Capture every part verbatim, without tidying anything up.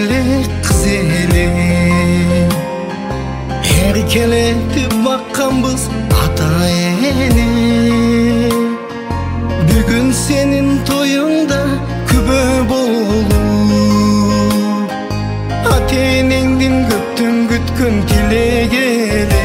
эле кыз эле эркелетип бакканбыз ата эне. Бүгүн сенин тоюңда күбө болуп ата энеңдин көптөн күткөн тилеги эле.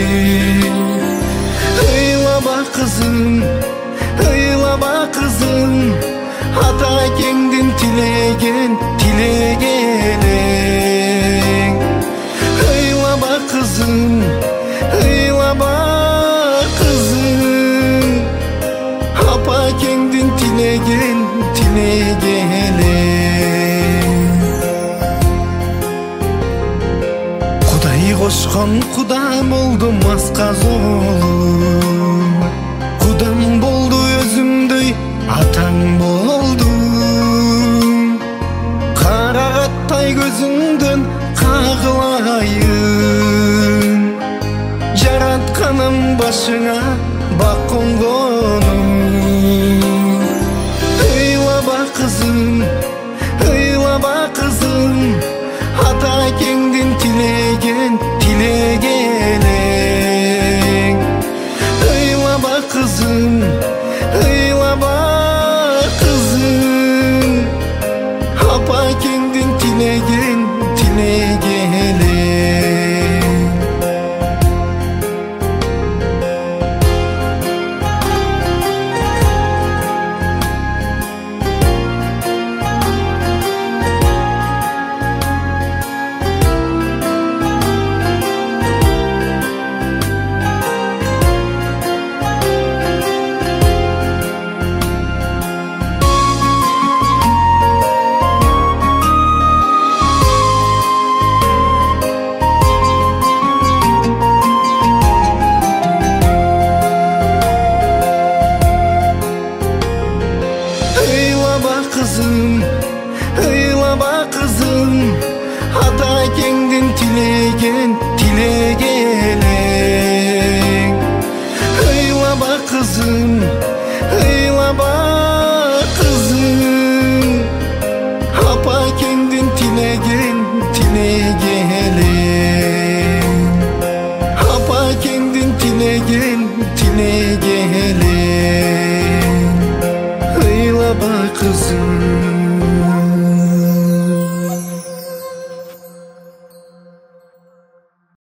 Ыйлаба кызым, ыйлаба кызым, ата әкеңдин тилеген тилеги элең. Ыйлаба кызым, ыйлаба кызым, апа әкеңдин тилеген тилеги элең. Кудай кошкон куда болду масказолу, кудам болду өзүмдөй атаң болду. Карагаттай көзүңдөн кагылайын, жаратканым башыңа бак конгону. Ыйлаба кызым, ыйлаба кызым, ата әкеңдин тилеген тилеги элең. Ыйлаба кызым, ыйлаба кызым, апа әкеңдин тилеген тилеги элең. Ыйлаба кызым, ыйлаба кызым, ата әкеңдин тилеген тилеги элең. Ыйлаба кызым, ыйлаба кызым, апа әкеңдин тилеген тилеги элең. Апа әкеңдин тилеген тилеги элең.